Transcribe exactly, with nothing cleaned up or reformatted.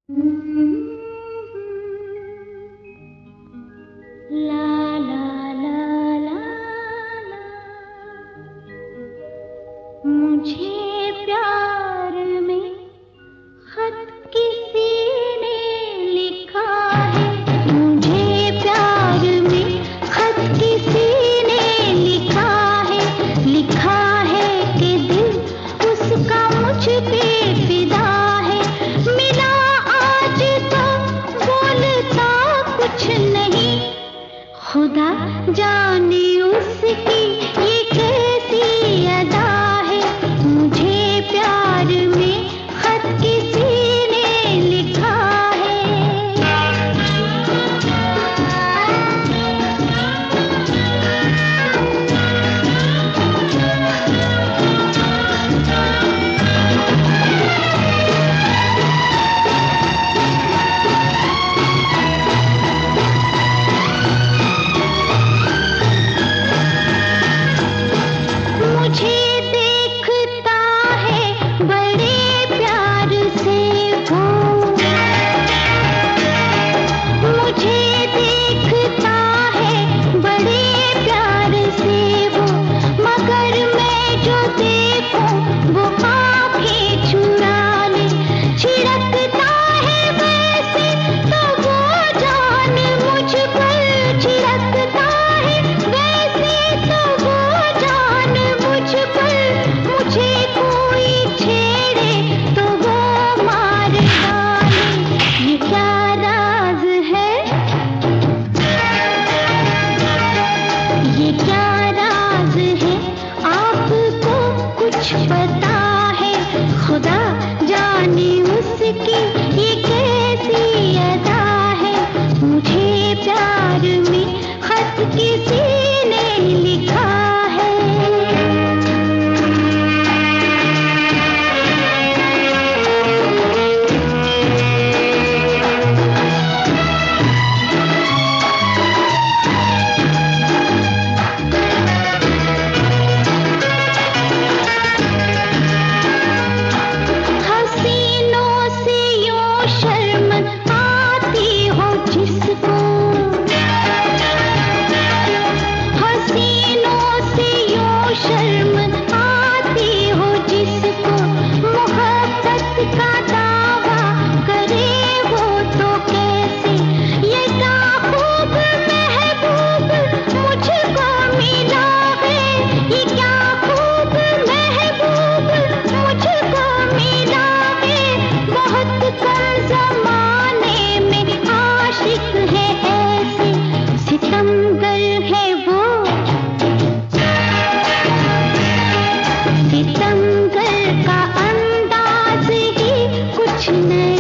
ला ला ला ला ला, मुझे प्यार में खत किसी ने लिखा है। मुझे प्यार में खत किसी ने लिखा है। लिखा है कि दिल उसका मुझ पे फिदा है। मिला आज तो बोलता कुछ नहीं, खुदा जाने उसकी ये कैसी अदा है। मुझे प्यार में खत किसी ने लिखा मुझे देखता है बड़े प्यार से वो। मुझे देखता है बड़े प्यार से वो, मगर मैं जो देखूं वो आंखें चुरा ले। छिड़कता है वैसे तो वो जान मुझ पर, छिड़कता है वैसे तो वो जान मुझ पर। मुझे कोई छेड़े तो वो मार डाले। ये क्या राज है, ये क्या राज है, आपको कुछ पता है। खुदा जाने उसकी ये कैसी अदा है। मुझे प्यार में खत किसी ने लिखा है। हसीनों से यूं शर्म आती हो जिसको, हसीनों से यूं शर्म आती हो जिसको, मोहब्बत का दावा करे वो तो कैसे। ये क्या खूब महबूब मुझको मिला है। ये क्या खूब महबूब मुझको मिला है। बहुत कम जमाने में आशिक है ऐसे, सितमगर है वो, सितमगर का अंदाज ही कुछ नहीं।